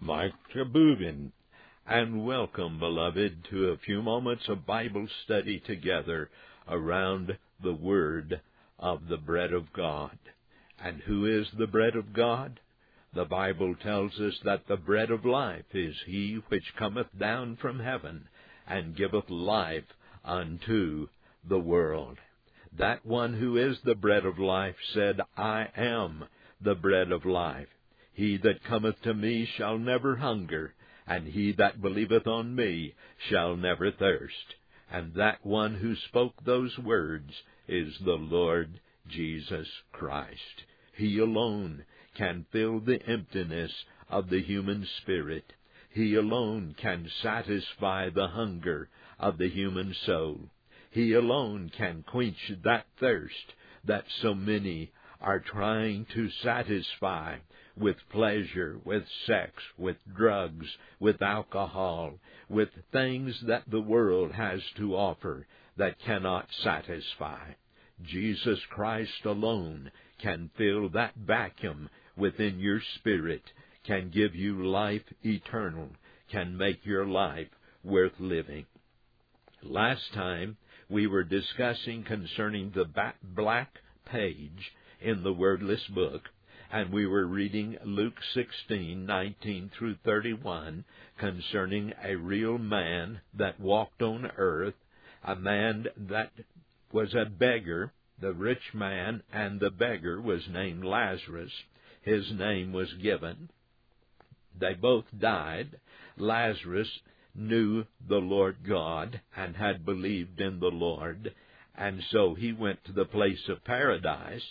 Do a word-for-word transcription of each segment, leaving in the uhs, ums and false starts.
Mike Chabubin, and welcome, beloved, to a few moments of Bible study together around the Word of the bread of God. And who is the bread of God? The Bible tells us that the bread of life is he which cometh down from heaven, and giveth life unto the world. That one who is the bread of life said, I am the bread of life. He that cometh to me shall never hunger, and he that believeth on me shall never thirst. And that one who spoke those words is the Lord Jesus Christ. He alone can fill the emptiness of the human spirit. He alone can satisfy the hunger of the human soul. He alone can quench that thirst that so many are trying to satisfy with pleasure, with sex, with drugs, with alcohol, with things that the world has to offer that cannot satisfy. Jesus Christ alone can fill that vacuum within your spirit, can give you life eternal, can make your life worth living. Last time we were discussing concerning the black page in the wordless book, and we were reading Luke sixteen, nineteen through thirty-one, concerning a real man that walked on earth, a man that was a beggar. The rich man and the beggar was named Lazarus. His name was given. They both died. Lazarus knew the Lord God and had believed in the Lord, and so he went to the place of paradise.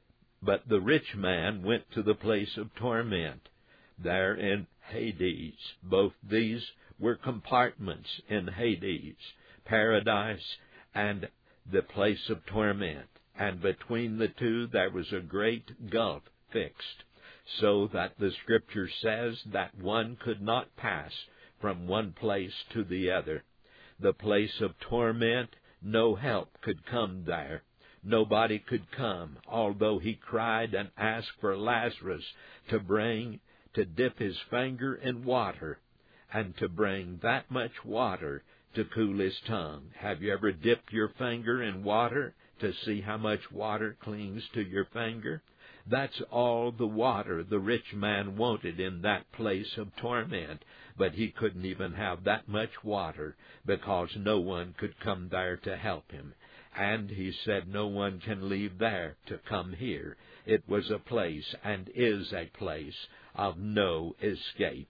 But the rich man went to the place of torment, there in Hades. Both these were compartments in Hades, paradise and the place of torment. And between the two there was a great gulf fixed, so that the Scripture says that one could not pass from one place to the other. The place of torment, no help could come there. Nobody could come, although he cried and asked for Lazarus to bring, to dip his finger in water, and to bring that much water to cool his tongue. Have you ever dipped your finger in water to see how much water clings to your finger? That's all the water the rich man wanted in that place of torment, but he couldn't even have that much water because no one could come there to help him. And he said no one can leave there to come here. It was a place and is a place of no escape.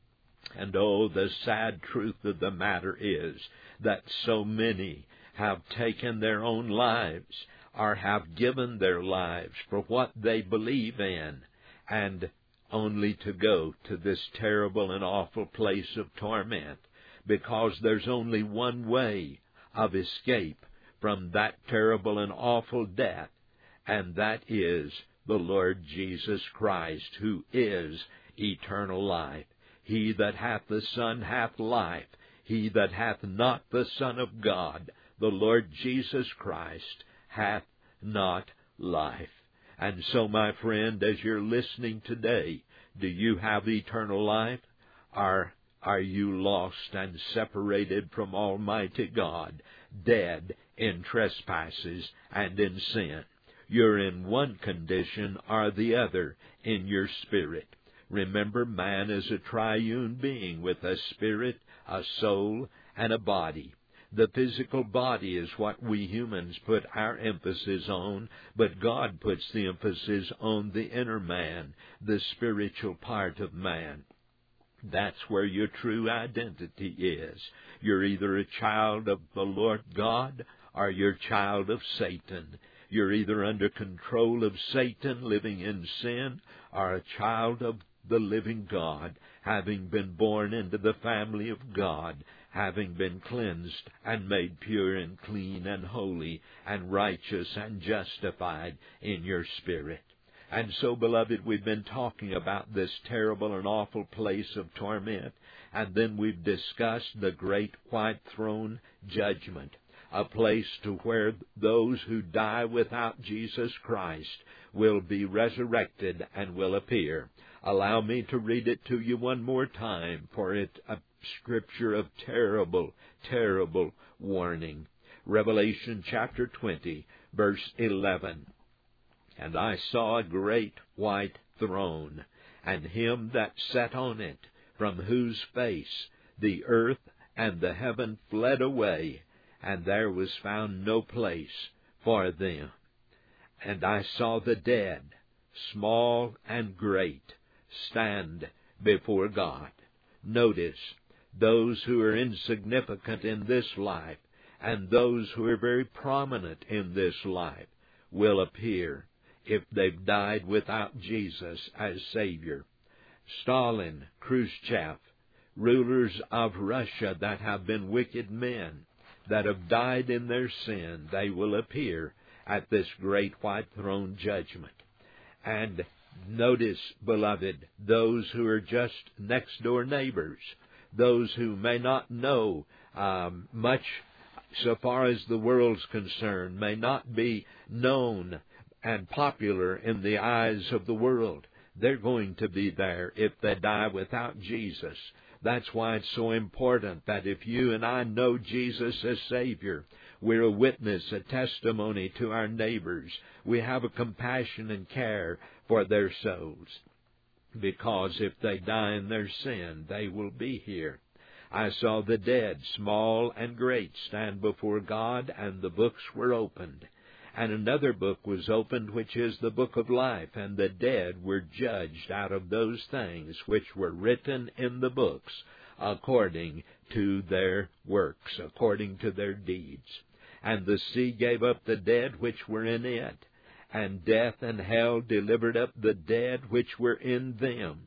And oh, the sad truth of the matter is that so many have taken their own lives or have given their lives for what they believe in, and only to go to this terrible and awful place of torment, because there's only one way of escape from that terrible and awful death, and that is the Lord Jesus Christ, who is eternal life. He that hath the Son hath life. He that hath not the Son of God, the Lord Jesus Christ, hath not life. And so, my friend, as you're listening today, do you have eternal life? Or are you lost and separated from Almighty God, dead in trespasses and in sin? You're in one condition or the other in your spirit. Remember, man is a triune being with a spirit, a soul, and a body. The physical body is what we humans put our emphasis on, but God puts the emphasis on the inner man, the spiritual part of man. That's where your true identity is. You're either a child of the Lord God or you're a child of Satan. You're either under control of Satan, living in sin, or a child of the living God, having been born into the family of God, having been cleansed and made pure and clean and holy and righteous and justified in your spirit. And so, beloved, we've been talking about this terrible and awful place of torment, and then we've discussed the great white throne judgment, a place to where those who die without Jesus Christ will be resurrected and will appear. Allow me to read it to you one more time, for it's a scripture of terrible, terrible warning. Revelation chapter twenty, verse eleven. And I saw a great white throne, and him that sat on it, from whose face the earth and the heaven fled away, and there was found no place for them. And I saw the dead, small and great, stand before God. Notice, those who are insignificant in this life and those who are very prominent in this life will appear if they've died without Jesus as Savior. Stalin, Khrushchev, rulers of Russia that have been wicked men, that have died in their sin, they will appear at this great white throne judgment. And notice, beloved, those who are just next-door neighbors, those who may not know um, much so far as the world's concerned, may not be known and popular in the eyes of the world. They're going to be there if they die without Jesus. That's why it's so important that if you and I know Jesus as Savior, we're a witness, a testimony to our neighbors. We have a compassion and care for their souls. Because if they die in their sin, they will be here. I saw the dead, small and great, stand before God, and the books were opened. And another book was opened, which is the book of life, and the dead were judged out of those things which were written in the books, according to their works, according to their deeds. And the sea gave up the dead which were in it, and death and hell delivered up the dead which were in them.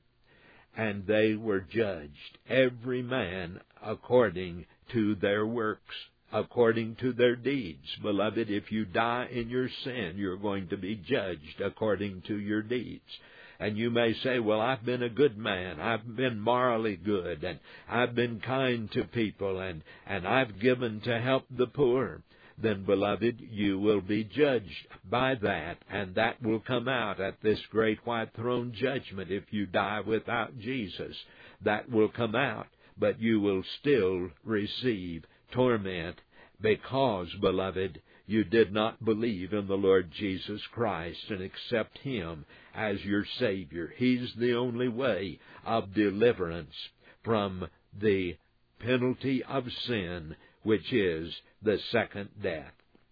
And they were judged, every man according to their works, according to their deeds. Beloved, if you die in your sin, you're going to be judged according to your deeds. And you may say, well, I've been a good man, I've been morally good, and I've been kind to people, and, and I've given to help the poor. Then, beloved, you will be judged by that, and that will come out at this great white throne judgment if you die without Jesus. That will come out, but you will still receive torment because, beloved, you did not believe in the Lord Jesus Christ and accept Him as your Savior. He's the only way of deliverance from the penalty of sin, which is the second death.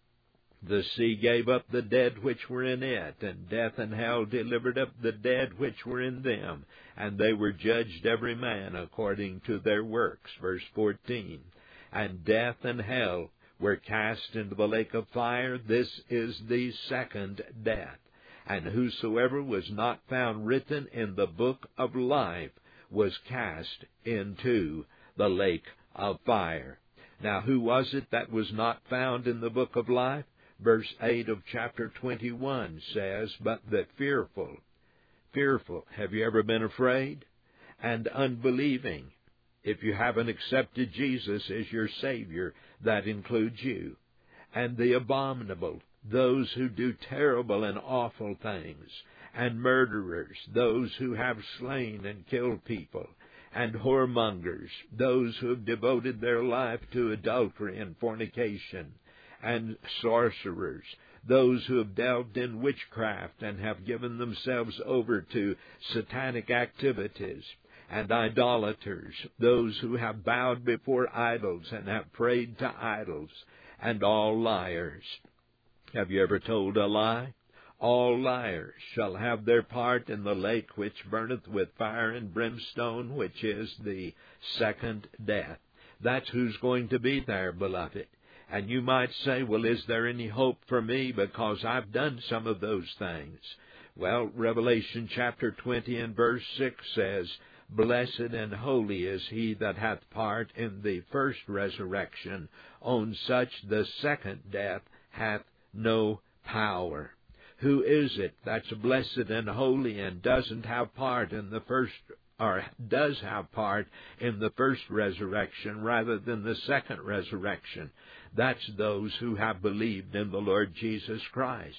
The sea gave up the dead which were in it, and death and hell delivered up the dead which were in them, and they were judged every man according to their works. Verse fourteen. And death and hell were cast into the lake of fire. This is the second death. And whosoever was not found written in the book of life was cast into the lake of fire. Now, who was it that was not found in the book of life? Verse eight of chapter twenty-one says, but the fearful. Fearful. Have you ever been afraid? And unbelieving. If you haven't accepted Jesus as your Savior, that includes you. And the abominable, those who do terrible and awful things. And murderers, those who have slain and killed people. And whoremongers, those who have devoted their life to adultery and fornication. And sorcerers, those who have delved in witchcraft and have given themselves over to satanic activities. And idolaters, those who have bowed before idols and have prayed to idols. And all liars. Have you ever told a lie? All liars shall have their part in the lake which burneth with fire and brimstone, which is the second death. That's who's going to be there, beloved. And you might say, well, is there any hope for me because I've done some of those things? Well, Revelation chapter twenty and verse six says, blessed and holy is he that hath part in the first resurrection. On such the second death hath no power. Who is it that's blessed and holy and doesn't have part in the first, or does have part in the first resurrection rather than the second resurrection? That's those who have believed in the Lord Jesus Christ.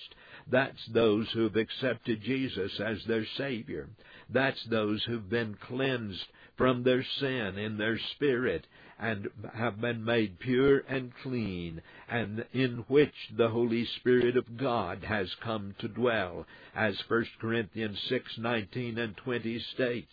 That's those who've accepted Jesus as their Savior. That's those who've been cleansed from their sin in their spirit and have been made pure and clean, and in which the Holy Spirit of God has come to dwell, as First Corinthians six nineteen and twenty states.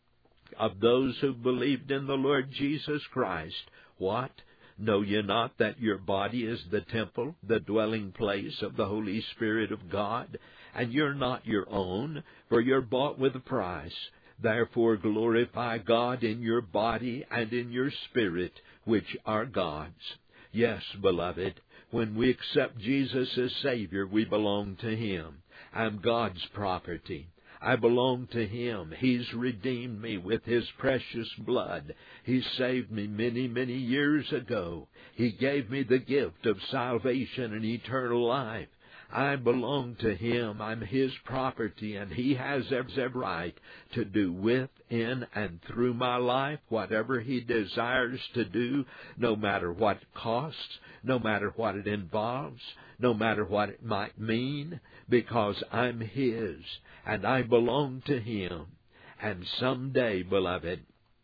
Of those who believed in the Lord Jesus Christ, what? Know ye not that your body is the temple, the dwelling place of the Holy Spirit of God? And you're not your own, for you're bought with a price. Therefore glorify God in your body and in your spirit, which are God's. Yes, beloved, when we accept Jesus as Savior, we belong to Him. I'm God's property. I belong to Him. He's redeemed me with His precious blood. He saved me many, many years ago. He gave me the gift of salvation and eternal life. I belong to Him. I'm His property, and He has every right to do with, in, and through my life whatever He desires to do, no matter what it costs, no matter what it involves, no matter what it might mean, because I'm His, and I belong to Him. And someday, beloved,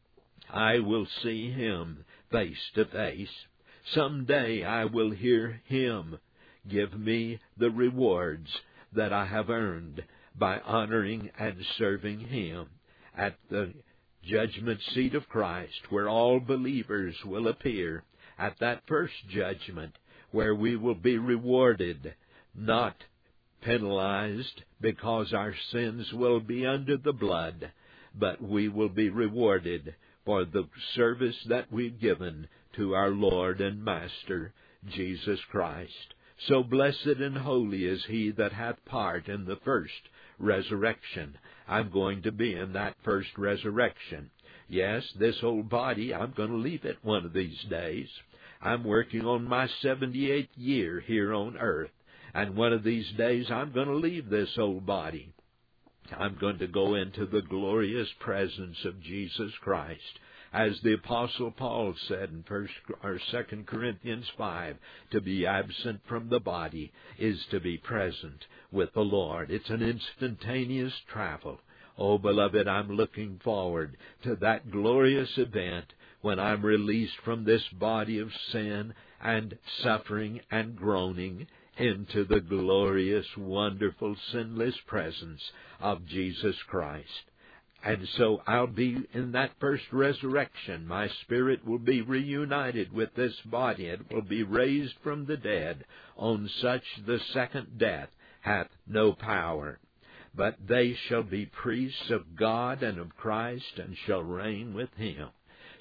I will see Him face to face. Someday I will hear Him give me the rewards that I have earned by honoring and serving Him at the judgment seat of Christ, where all believers will appear, at that first judgment, where we will be rewarded, not penalized, because our sins will be under the blood, but we will be rewarded for the service that we've given to our Lord and Master, Jesus Christ. So blessed and holy is he that hath part in the first resurrection. I'm going to be in that first resurrection. Yes, this old body, I'm going to leave it one of these days. I'm working on my seventy-eighth year here on earth, and one of these days I'm going to leave this old body. I'm going to go into the glorious presence of Jesus Christ. As the Apostle Paul said in First or Second Corinthians five, to be absent from the body is to be present with the Lord. It's an instantaneous travel. Oh, beloved, I'm looking forward to that glorious event when I'm released from this body of sin and suffering and groaning into the glorious, wonderful, sinless presence of Jesus Christ. And so I'll be in that first resurrection. My spirit will be reunited with this body. It will be raised from the dead. On such the second death hath no power. But they shall be priests of God and of Christ, and shall reign with Him.